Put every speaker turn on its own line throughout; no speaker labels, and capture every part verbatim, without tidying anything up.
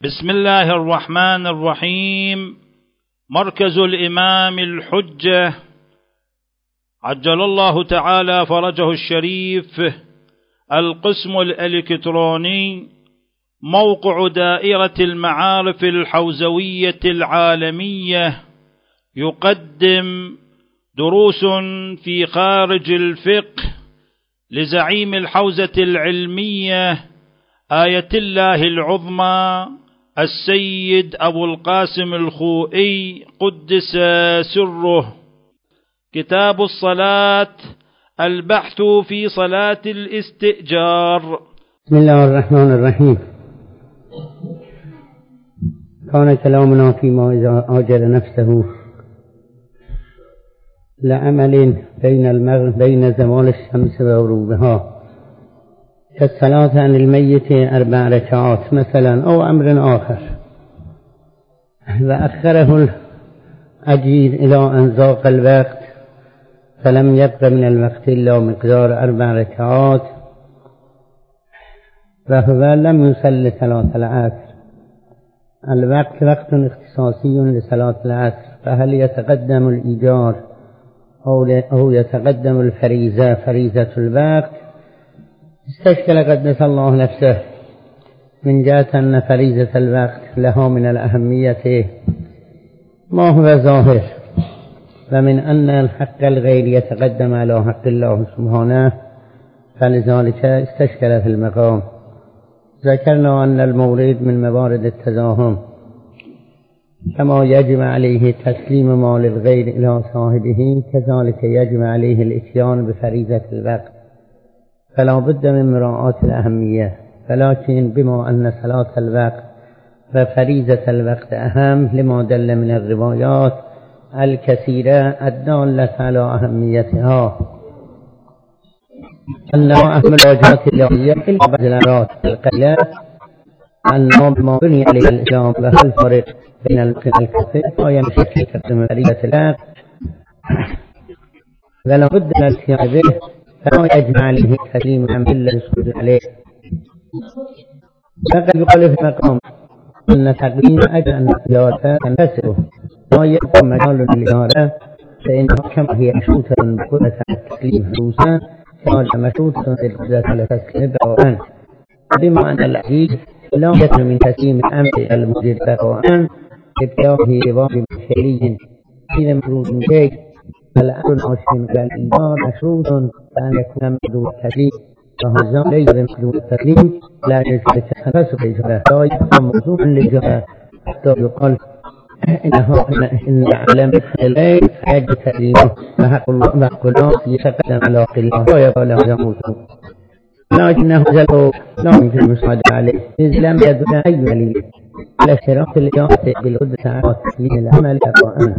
بسم الله الرحمن الرحيم. مركز الإمام الحجة عجل الله تعالى فرجه الشريف، القسم الإلكتروني، موقع دائرة المعارف الحوزوية العالمية، يقدم دروس في خارج الفقه لزعيم الحوزة العلمية آية الله العظمى السيد أبو القاسم الخوئي قدس سره. كتاب الصلاة، البحث في صلاة الاستئجار.
بسم الله الرحمن الرحيم. كان كلامنا فيما إذا آجر نفسه لعمل بين المغرب بين زوال الشمس وغروبها كالصلاة عن الميت أربع ركعات مثلا أو أمر آخر، وأخره الأجير إلى أن ذاق الوقت فلم يبق من الوقت إلا مقدار أربع ركعات، وهو لم يصل صلاة العصر. الوقت وقت اختصاصي لصلاة العصر، فهل يتقدم الإيجار أو يتقدم الفريزة فريزة الوقت؟ استشكل قدس الله نفسه من جهة أن فريزة الوقت لها من الأهمية ما هو ظاهر، ومن أن الحق الغير يتقدم على حق الله سبحانه، فلذلك استشكل في المقام. ذكرنا أن المورد من موارد التزاحم، كما يجب عليه تسليم مال الغير إلى صاحبه كذلك يجب عليه الإتيان بفريزة الوقت، فلا بد من مراعاة الأهمية. ولكن بما أن صلاة الوقت وفريزة الوقت أهم لما دل من الروايات الكثيرة الدالة على أهميتها، أنه أهم الواجبات اليومية إلا بعد الأمرات القليلة، أنه بما بني عليه الإسلام وهو الفرق بين الكثير فيمشي في تقدم فريزة الوقت، ولا بد من الاتيان به، فلا يجب عليه تسليم أمر الله يسجد عليه. فقد يقال في مقام أن تقديم أجل أن الزيارة تنفسه لا يبقى مجال للإدارة، فإنها كما هي مشروطة بقدرة التسليم حدوثا كما مشروطة بقدرة التسليم بقاءً. بما أن العزيز لا يتم من تسليم الأمر إلى المدير بقاءً ابتغاء واجب فعلي حين مفروض من شيء، فالأمر العاشم بالإنذار مشروط بأن يكون مقدور التسليم، وهذا ليس بمقدور التسليم لا يجب التنفس بالإجابة، لا يبقى موضوعا للإجابة حتى يقال إنه إن علم الليل يجب تسليمه، فحق الله وحق الله يتقدم على قله ويقال له يموت، لكنه زلوا لا يمكن المساعدة عليه إذ لم يدل أي دليل على اشتراط الإجابة بالقدرة على تسليم العمل بقاءً.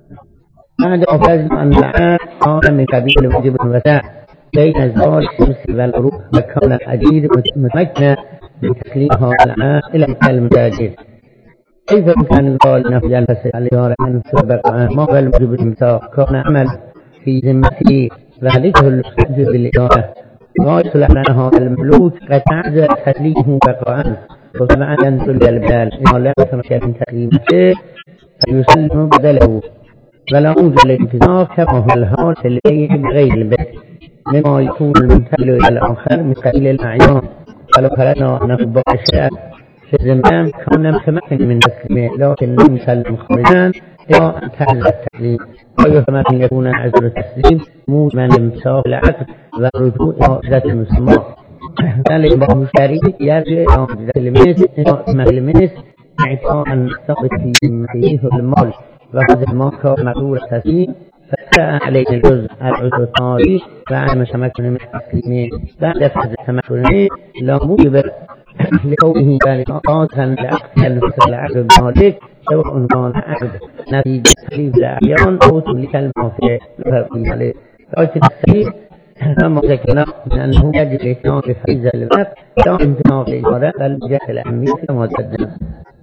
بعد أفضل أن العام كان من قبيل وجب الوساء بين زوال الشمس والغروب، وكان الأجير متمكنا من تسليم هذا العام إلى المتاجر. كيف كان القول أنه ينفصل الإدارة عن سبق ما هو الوجب المساق؟ كان عمل في ذمته وهذه الحج بالإدارة، ويصلح لنا هذا الملوك قد تعذر تسليمه بقاءً، وطبعا ينزل البال إنه لا يتمكن من تسليمه فيسلم بدله، ولا أوجد الانتظار كما هو الحال في البيع بغير البيع مما يكون المنتقل إلى الآخر من قبيل الأعيان. فلو فرضنا أنه بعض الشيء في الزمان كان متمكن من تسليمه لكن لم يسلم خارجا إلى أن تعذر التسليم، ويهمك أن يكون عذر التسليم موجبا لامتساق العقد والرجوع إلى ذات المسمى، ذلك بعض الشريك يرجع إلى ذات المس إلى المس اعطاء ثابت في ذمته المال، وهذا ما كان مقدور التسليم، فجاء عليه الجزء العذر الطارئ بعد تمكن من التسليم. بعد فحص تمكنه لا موجب لكونه ذلك قاصا لعقد العقد المالك، سواء كان عقد نتيجة تسليم الأعيان أو تملك المنافع عليه. لكن السليم كما ذكرنا من أنه يجب الإتيان بفريزة الوقت لا امتناع الإدارة بل بجهة الأهمية كما قدمنا.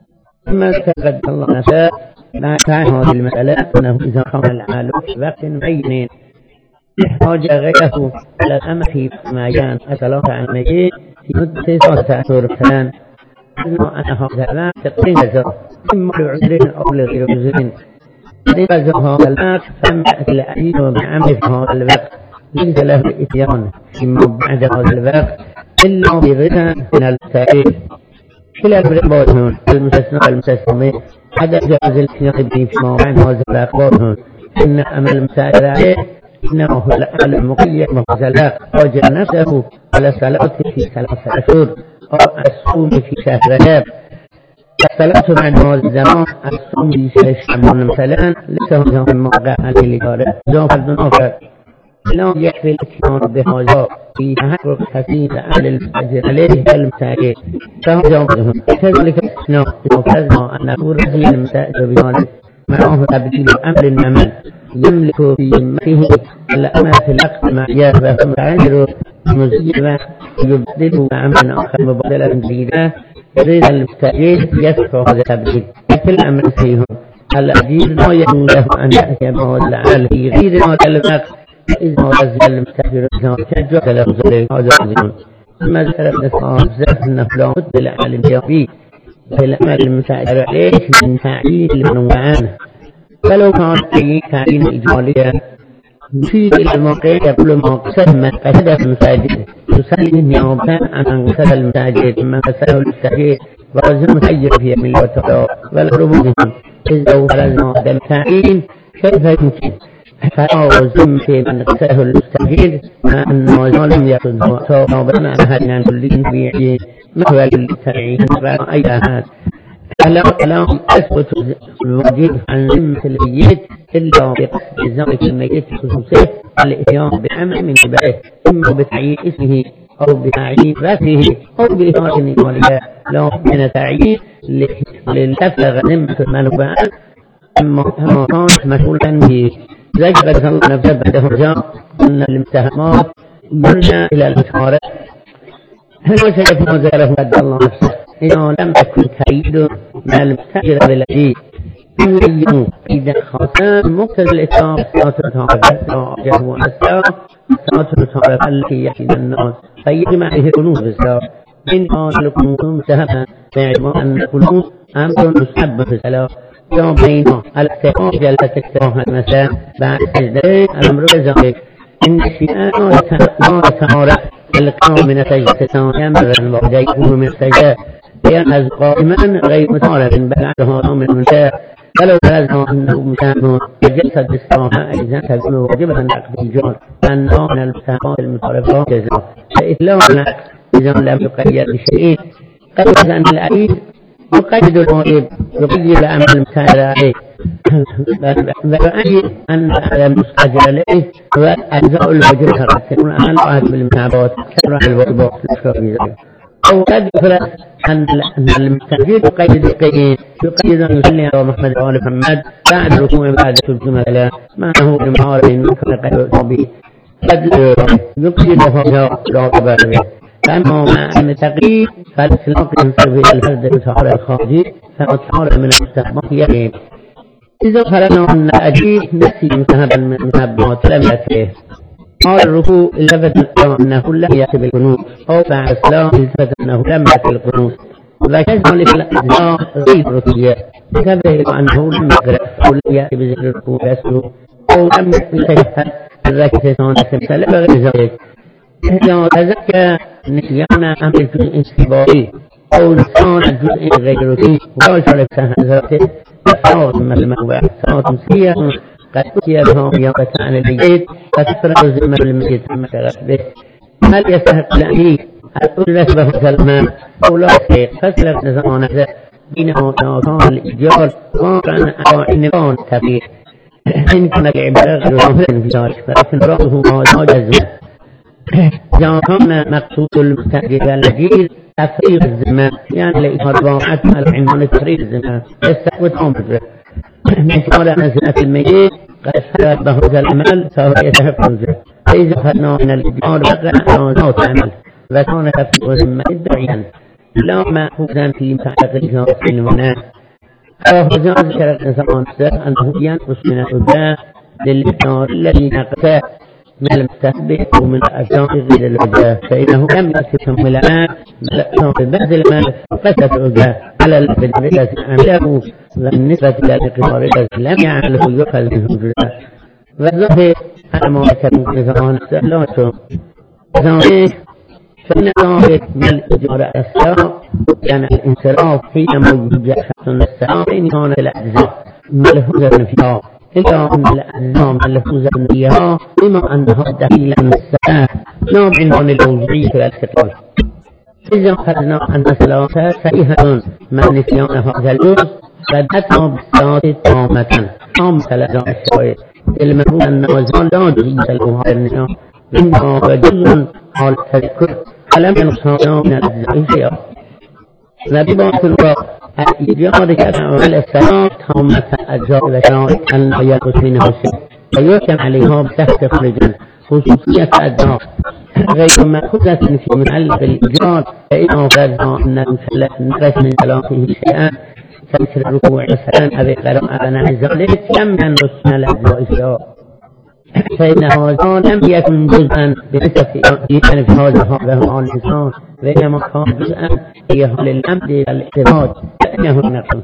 ثم تقدم الله نفسه مع هذه المسألة أنه إذا كان العمل في وقت معين احتاج غيره على الأمر في معين أتلاقى عن مجيء في مدة ستة أشهر فلان أن هذا الوقت قيمة إما لعذر أو لغير عذر. لغز هذا الوقت فمأت الأعيد بعمل هذا الوقت ليس له إتيان فيما بعد هذا الوقت إلا برضا من التأويل. كلا الرباط هون المستثنى والمستثنى حدث جواز الاتيان به فيما بعد هذا الوقت هون إن أمل المسائل عليه إنه هو الأمل المقيد مغزلاء وجد نفسه على صلاة في ثلاثة أشهر أو الصوم في شهر رجب. الصلاة بعد هذا الزمان الصوم في شهر شعبان مثلا ليس هو الموقع عليه لذلك ذو فرد آخر لا يكفي الاتيان بهذا في تحقق حسيس على المستأجر عليه المسائل فهو جوابهم. كذلك الاستثناء يفرض أن يكون رجل المسائل بذلك معه تبديل أمر العمل يملك في ذمته الأمر في العقد مع جاره فمتعذر مزيبا يبدله عملا آخر مبادلا جديدا يريد المستأجر يدفع هذا التبديل. في الأمر فيهم الأجير لا يجوز له أن يأتي بهذا العمل في غير هذا الوقت إذا رزق المستأجر كجوز له ذلك هذا الزمن. ثم ذكر ابن صاحب أنه لا بد للعالم يقضي في الأمر المستأجر عليه من تعيين المنوعان فلو كان في تعيين إجمالية يشير إلى الموقع يقول الموقع ما قصد المساجد يسلم النيابة عن أن قصد المساجد مما قصده المستأجر ورزم مسجر في يمين وتقوى والربوهم إذا ولزم هذا التعيين كيف يمكن فأوزم في من قصده المستأجر مع أنه ظالم يأخذ وقته وبنى أهلنا كلهم في مهوى للتعيين فأي أهل فلا لا أثبت الواجب عن ذمة الميت إلا بقصد الزوج الميت خصوصه الإتيان بعمل من عباده إما بتعيين اسمه أو بتعيين رأسه أو بإثارة النوالية لا من تعيين للتفلغ ذمة المنوبان أما كانت مسؤولا به زجبت الله نفسه بعده رجاء أن المتهمات يرجع إلى المشارة هل وسيكون ذلك بعد الله نفسه إذا لم تكن تأييد مع المستأجر بالذي يبين إذا خاصة مقتضى الإسلام صلاة الطهارة وجهه السلام صلاة الطهارة التي يحيد الناس فيجمع به قلوب السلام إن قال القنوت مستهبا فيعلم أن القنوت أمر مستحب في الصلاة يوم بينه الاكتفاء جلسة اكتفاء المساء بعد سجدين الأمر كذلك إن الشيئان لا يتعارف القام من السجدة يمر الوحدة يكون من السجدة يأخذ قائما غير متعارف بل عنده من المنشاء فلو لازم أنه مسامه يجسد بالصراحة إذا تكون واجبا نقد الجار أنه من المسامات المتعارفات جزاء فإسلام إذا لم يقيد بشيء قد أن الأعيد يقيد الواجب يقيد العمل المسائل عليه فأجد أن المستأجر عليه هو أجزاء الواجب تكون أقل عهد بالمتابعات تشرع الواجبات الشرعية أو قد يفرق أن المستأجر يقيد القيد يقيد أن يصلي على محمد وآل محمد بعد ركوع بعد الجملة ما هو بمعارف يمكن قد به قد يقيد فهذا لا قبال به. فأما مع التقييد فالإسلام ينصر في الفرد المتعارف الخارجي فالمتعارف من المستحبات يقين. إذا فرضنا أن أجيه نسي مذهبا من المذهبات لم يأتيه قال الركوع التفت أنه لم يأتي بالقنوت أو بعد السلام التفت أنه لم يأتي بالقنوت وكذلك الأجزاء غير ركوعية كذلك أنه لم يقرأ أو لم يأتي بذكر الركوع يسلو أو لم يتشهد الركعتين السمسلة وغير ذلك. إذا تذكر نسيان أمر الجزء الانتباهي أو نسيان الجزء غير ركوعي ولا شرف ذاته فصوت من الموضع صوت سيئة قد أتي بهم يوقع عن البيت فتفرق الزمن المجيد عما شغف به. هل يستحق الأمير الأولى به سلمان أو لا شيء فسلك نزعون ذا بينه وكان الإجيال واقعا أو عنوان كبير إن كان العبارة غير مهلن في ذلك فلكن رأيه ما جزم إذا كان مقصود المستأجر الجيل تفريغ الزمان يعني لإفرضاعات العنوان تفريغ الزمان يستقوت أمره من قال نزلة الميت قد فرد بهذا العمل فهو يتحق الزمان فإذا فرنا من الإجار بقى أو تعمل وكان تفريغ الزمان إدعيا لا مأخوذا في متعلق الإجار في المنام أو جاز شرط زمان أنه ينقص من الأداء للإجار الذي نقصه من المستحب ومن الأجزاء غير الوجه، فإنه لم يأتكم الآن من الأجزاء ببذل ما فسد وجه على الذي عمله، بالنسبة إلى الإقرار الذي لم يعمله يؤخذ منه الجزاء. والظاهر أنا ما أكلم كذا سألته ذلك فإن ذلك من إجراء الساق كان الانصراف حينما يوجد شخص الساق إن كان الأجزاء ملحوظة فيها، إلا أن الأجزاء ملحوظة فيها بما أنها دليلا الساق نوع من الوضعي في الاستقلال. إذا أخذنا أن الثلاثة صحيحة مع نسيان هذا الجزء بدأتنا بالصلاة تامة تامة لدى الشاهد، المفروض أن النازل لا جزء له هذا النظام إنما جزء على التذكر فلم ينقصنا من الأجزاء شيئا. وبباطن الواقع الإيجاد كأعمال الصلاة تامة أجزاء الشاهد أن لا ينقص منها شيء، ويحكم عليها بتستخرج خصوصية أجزاء غير مأخوذة في محل الإيجاد، فإنه فازها أن المسلح نقص من ثلاثه شيئا كمثل الركوع والسلام أبي قراءة عن ذلك لم ينقص من الأجزاء شيئا، فإن هذا لم يكن جزءا بنسبة إيمان في هذا هذا عن الإنسان، وإنما كان جزءا في هذا الأمر الاعتراض، فإنه نقص.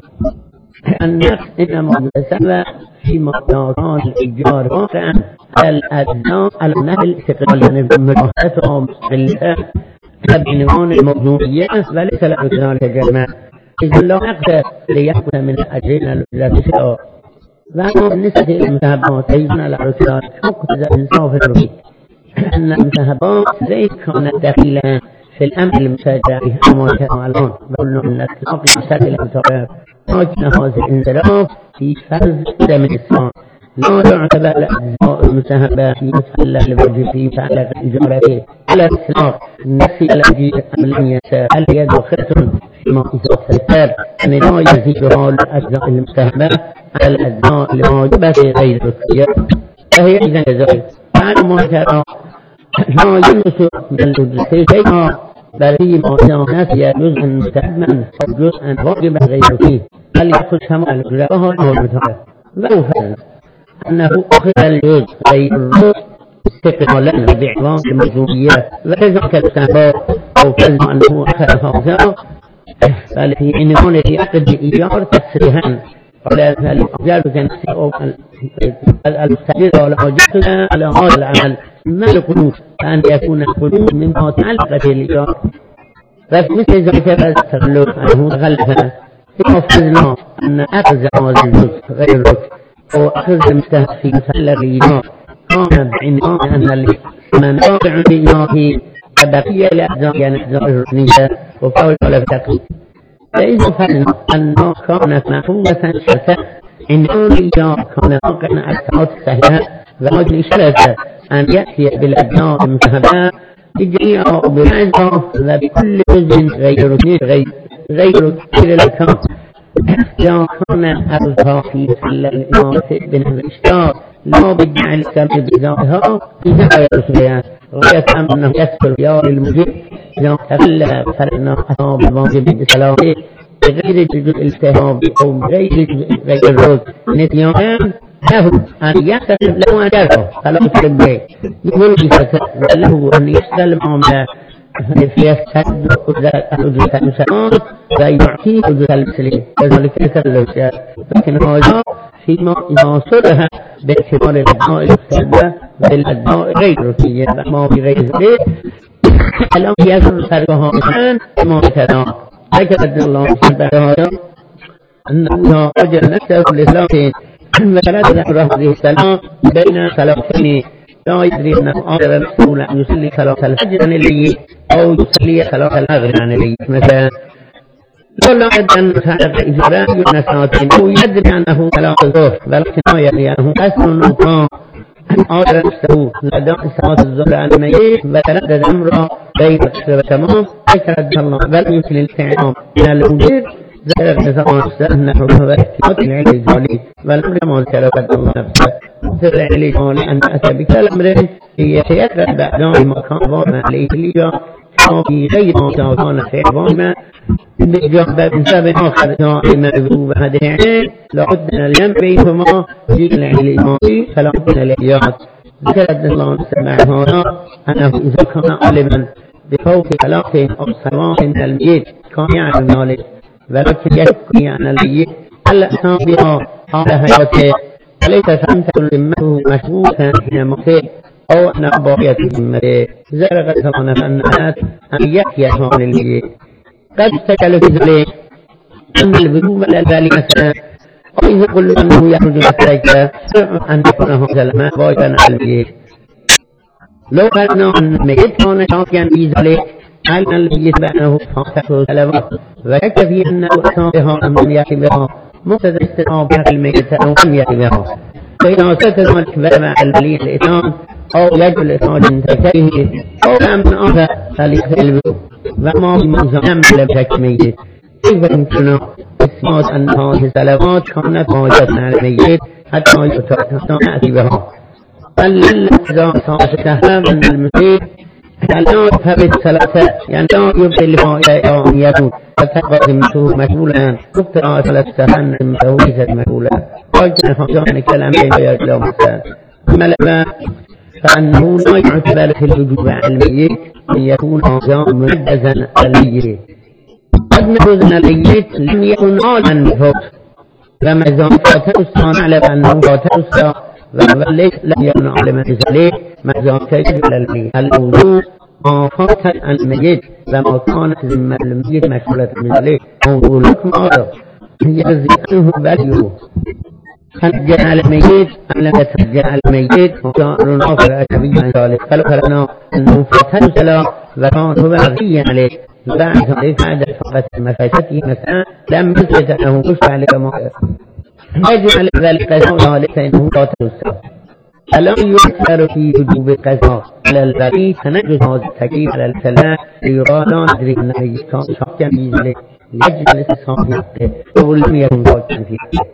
النقص إنما يتسبب في مقدار الإيجار واقعا الأدنى على نهل الاستقلال، يعني بمراحته مستقلة بعنوان الموضوعية وليس له ذلك جمع، إذا لا عقد ليأخذ من أجرنا الذي شاء. وأما بالنسبة للمذهبات أيضا الأعتراض حق الإنصاف الرشيد أن المذهبات ليس كانت دخيلة في الأمر المساجع أما كالآن، بقولنا أن الإطلاق يساعد الانصراف، لكن هذا الانصراف في فرض قدم الإسلام لا يعتبر الأجزاء المذهبة في مسألة الوجه فعلى إجارته على الإطلاق. نفي الأجزاء الأملية هل هي داخلة فيما إذا سلسل أن لا يزيدها الأجزاء المذهبة على الأجزاء الواجبة غير الركية، فهي إذا جزائر بعد ما ترى لا ينسى من الجزء شيئا، بل فيما كان فيها جزءا مستحبا أو جزءا واجبا غير فيه هل يأخذ كما الجزء وهو المتعب. ولو فرض أنه أخذ الجزء غير الركية استقلالا باعتبار الموضوعية وكذلك السبب أو كذا أنه أخذ هذا، بل في عنوان عقد الإيجار تسريحا على الإيجار كنفسه المستقل على وجهه على هذا العمل ما القنوط أن يكون القنوط مما تعلق بالإيجار. فمثل ذلك فاستغلوا أنه غلفنا فأفضلنا أن أخذ هذا الجزء غير الركن أو أخذ المستهد في مسألة الإيجار كان بعنوان أن المنافع بإيجاره كبقية لأجزاء الأجزاء الركنية وفوق على التقييد. فإذا فرضنا أنه كانت محفوظة شرطة عنوان الإيجار كان واقعا على الساعات السهلة، وأجل شرطة أن يأتي بالأجزاء المذهبة بجميعها وبمعزها وبكل جزء غير ركني غير غير غير الأركان. إذا كان أخذها في محل الإمارة بنحو الإشتراك لا بدع السبب بذاتها إذا غير غاية أنه يسكر خيار المجيب إذا تخلى فرقنا أصاب الواجب بسلاته بغير الجزء الالتهاب أو بغير الجزء غير الرد نتيان له أن يستقل له أن يرفع فلا يسلم به يقول بفتح له أن يسلم عمله فيستهد أجزاء المسلمان ويعطيه أجزاء المسلمين وذلك يسلم لكن هذا فيما إذا صرها باعتبار الأدناء المستهدة بالأدناء غير ركية ما بغير ذلك الأمر يزر فرقها الآن ما بتنا ذكر الله سبحانه أنه أجل نفسه لثلاثين وثلاث ذكر هذه السلام بين ثلاثين لا يدري أنه أجل نفسه لأن يصلي ثلاث الفجر عن الليل أو يصلي ثلاث المغرب عن الليل مثلا لا يدري أن هذا إجراء ينساتين أو يدري أنه ثلاث الظهر ولكن لا يدري أنه أسر النظام أجل نفسه لأداء صلاة الظهر عن الليل وتردد أمره بين الشهر وتمام يتردد الله بل يمكن الانتعام من الوجود ذلك نظام أنه هو احتياط العلم الجالي والأمر ما ذكر قد الله نفسه سر العلم الجالي أن أتى بكالأمر هي سيكرد بعدان مكان ضارنا عليه الليجا في غير ما كان في عظامة بإجابة من سبب آخر دائما أبوه هذه العلم لعدنا اليم بينهما في العلم الإيماني فلعدنا الإياد ذكر الله سبحانه أنه إذا كان عالما بفوق صلاة أو صلاة الميت كان يعلم ذلك، ولكن يشك أن الميت هل أتى بها حال حياته فليس فلم ذمته مشروطا حين موته أو أن باقية ذمته. ذكر الله أن أن يأتي حال الميت قد استكل في ذلك أن الوجوب على ذلك مثلا، أو إذا قلنا أنه يخرج من التركة أن يكون هذا الماء باقيا على الميت. لو قلنا أن الميت كان شاكيا في ذلك على الميت بأنه فاته سلوات ويكفي أنه أتى بها أم لم يأتي بها مقتضى استطاعة الميت أو لم يأتي بها. فإذا ستر ذلك مع الولي الإتيان أو يجب الإخراج من تركته أو أمن آخر فليختلف وما في منظم لم شك ميت. كيف يمكن إثبات أن هذه السلوات كانت واجبة على الميت حتى يأتي بها؟ بل إذا صادفتها من المسيح لا يثبت الصلاة، يعني لا يبقي لفائدة أن يكون فتبقى ذمته مشغولا مقتضى صلاتها أن ذمته ليست مشغولا. وجدنا فجأة كلام بين يجلو مثلا ملبا فأنه لا يعتبر في الوجوب على الميت أن يكون هذا منجزا الميت. قد نجوز أن الميت لم يكن عالا بفوت، فما إذا فاته الصلاة نعلم أنه فاته الصلاة وليس لم يكن عالما بذلك ماذا كيف على الميت. الوجوب ما فات الميت وما كانت ذمة الميت مشغولة بذلك موضوع لكم آخر يجزي عنه بليه. ترجع على الميت أم لم ترجع على الميت وكان آخر أجنبي عن ذلك. فلو قلنا أنه فاته الصلاة وكان هو بغي عليه بعد ذلك بعد فقط مفاشته مثلا لم يثبت أنه كشف عليك موقف يجب على ذلك قضاء ذلك فإنه فاته الصلاة. فلا يؤثر في وجوب القضاء على الغريب فنجد هذا التكليف على الكلام ليرى لا ندري أن الإسلام شخصا في ذلك لأجل الاستثناء في حقه ولم يكن فاتا في حقه.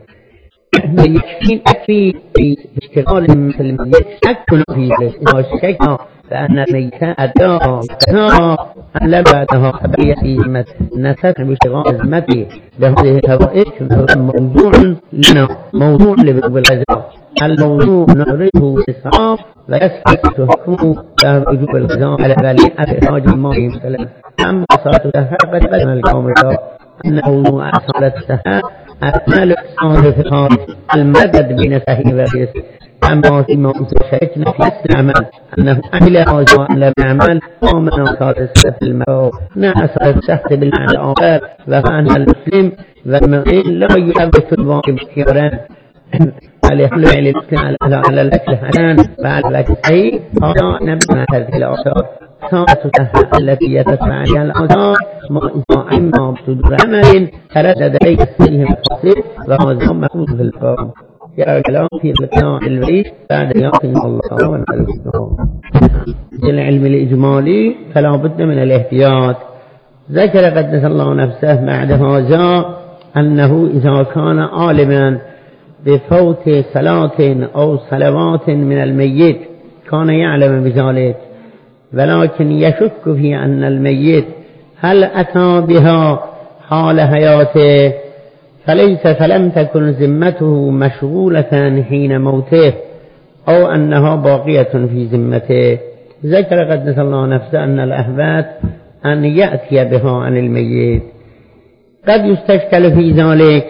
يكفي أكفي في اشتغال مثل الميت شك في ذلك إذا شك فأن الميت أداء كثاء أن لا بعدها خبرية في ذمة نسك باشتغال ذمته بهذه الفوائد موضوع لنا موضوع لبعض الغزاء. الموضوع نعرضه في الصحاف ويسكت حكمه وجوب الغزاء على ذلك إخراج الماء مثلا. أما صلاة قد بين القوم أنه أصالة السهاء أعمال الصالحات المدد بين سهي وغيره. أما فيما شاركنا في الاستعمال أنه أهل هذا لم يعمل ومن أصال السهل المرء نا أصال السهل بالمعنى الآخر وفأن المسلم والمؤمن لا يثبت الواجب اختيارا على يحل على الإسلام على الأكل حسان وعلى الأكل صحيح هذا نبنى هذه الآثار. ساعة السهل التي يتسمع عليها الآثار ما إما بصدور عمل تردد عليه السيه الفصيل وهذا مكتوب في الفارم. يا الكلام في الإقناع البعيد بعد يقين الله ونعلمه. العلم الإجمالي فلا بد من الاحتياط. ذكر قدس الله نفسه بعد هذا أنه إذا كان عالما بفوت صلاة أو صلوات من الميت كان يعلم بذلك ولكن يشك في أن الميت هل أتى بها حال حياته فليس فلم تكن ذمته مشغولة حين موته أو أنها باقية في ذمته. ذكر قدس الله نفسه أن الأحبات أن يأتي بها عن الميت. قد يستشكل في ذلك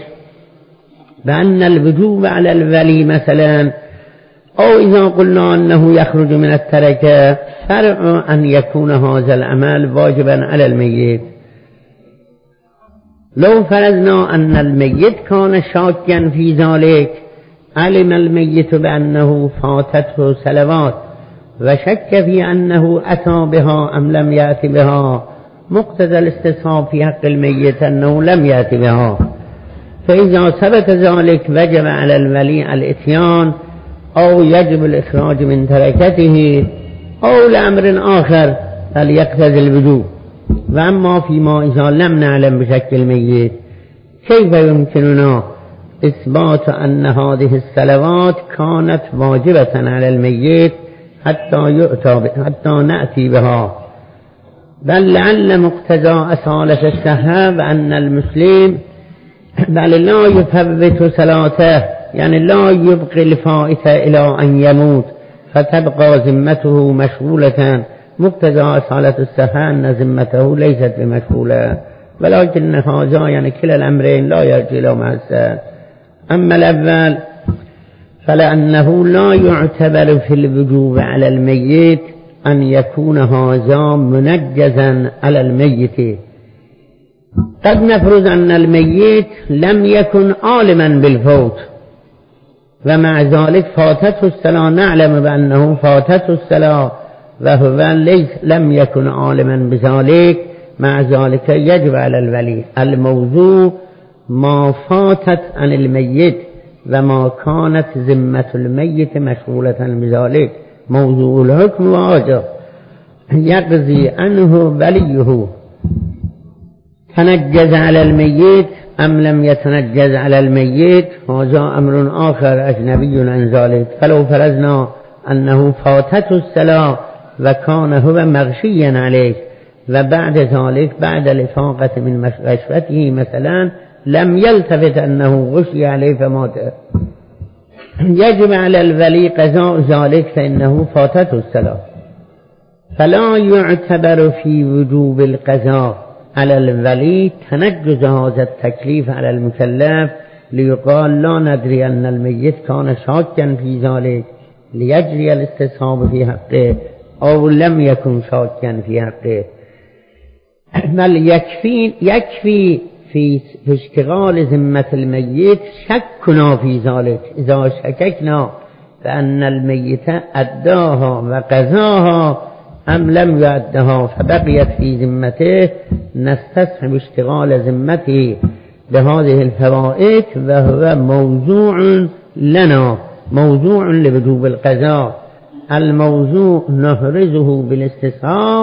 بأن الوجوب على الولي مثلا أو إذا قلنا أنه يخرج من التركة فرع أن يكون هذا العمل واجبا على الميت. لو فرضنا أن الميت كان شاكا في ذلك علم الميت بأنه فاتته صلوات وشك في أنه أتى بها أم لم يأتي بها مقتضى الاستصحاب في حق الميت أنه لم يأتي بها. فإذا ثبت ذلك وجب على الولي الإتيان أو يجب الإخراج من تركته أو لأمر آخر فليقتضي الوجوب. وأما فيما إذا لم نعلم بشكل الميت كيف يمكننا إثبات أن هذه الصلوات كانت واجبة على الميت حتى يؤتى حتى نأتي بها؟ بل لعل مقتضى أصالة السهاب أن المسلم بل لا يثبت صلاته يعني لا يبقي الفائتة إلى أن يموت فتبقى ذمته مشغولة. مقتضى أصالة الصحة أن ذمته ليست بمشغولة، ولكن هذا يعني كلا الأمرين لا يرجع إلى مأساة. أما الأول فلأنه لا يعتبر في الوجوب على الميت أن يكون هذا منجزا على الميت. قد نفرض أن الميت لم يكن عالما بالفوت ومع ذلك فاتته الصلاة، نعلم بأنه فاتته الصلاة وهو ليس لم يكن عالما بذلك، مع ذلك يجب على الولي. الموضوع ما فاتت عن الميت وما كانت ذمة الميت مشغولة بذلك. موضوع الحكم واجب يقضي عنه وليه، تنجز على الميت أم لم يتنجز على الميت، هذا أمر آخر أجنبي عن ذلك. فلو فرضنا أنه فاتته الصلاة وكان هو مغشيا عليه وبعد ذلك بعد الإفاقة من غشوته مثلا لم يلتفت أنه غشي عليه فمات، يجب على الولي قضاء ذلك فإنه فاتته الصلاة. فلا يعتبر في وجوب القضاء على الولي تنجز هذا التكليف على المكلف، ليقال لا ندري أن الميت كان شاكا في ذلك ليجري الاستصحاب في حقه أو لم يكن شاكا في حقه. بل يكفي, يكفي في اشتغال ذمة الميت شكنا في ذلك. إذا شككنا بأن الميت أداها وقضاها أم لم يؤدها فبقيت في ذمته، نستصحب اشتغال ذمته بهذه الفوائد، وهو موضوع لنا، موضوع لوجوب القضاء. الموضوع نحرزه بالاستصحاب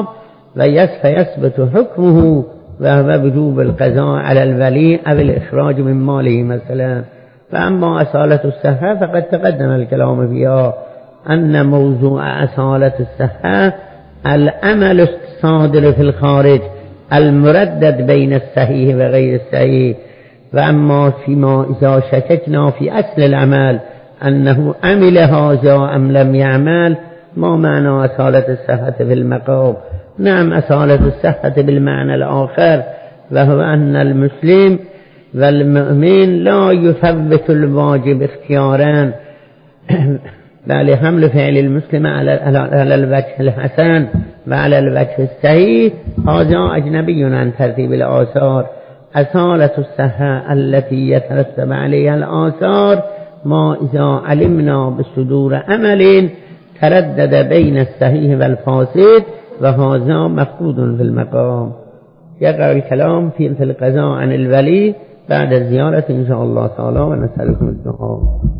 فيثبت حكمه، وهو وجوب القضاء على الولي أو الإخراج من ماله مثلا. فأما أصالة الصحة فقد تقدم الكلام فيها أن موضوع أصالة الصحة العمل الصادر في الخارج المردد بين الصحيح وغير الصحيح. وأما فيما إذا شككنا في أصل العمل أنه عمل هذا أم لم يعمل، ما معنى أصالة الصحة في المقام؟ نعم، أصالة الصحة بالمعنى الآخر، وهو أن المسلم والمؤمن لا يفوت الواجب اختيارا، بل حمل فعل المسلم على الوجه الحسن وعلى الوجه الصحيح هذا أجنبي عن ترتيب الآثار. أصالة الصحة التي يترتب عليها الآثار ما إذا علمنا بصدور عمل تردد بين الصحيح والفاسد، وهذا مفقود في المقام. يقع الكلام في القضاء عن الولي بعد الزيارة إن شاء الله تعالى، ونسألكم الدعاء.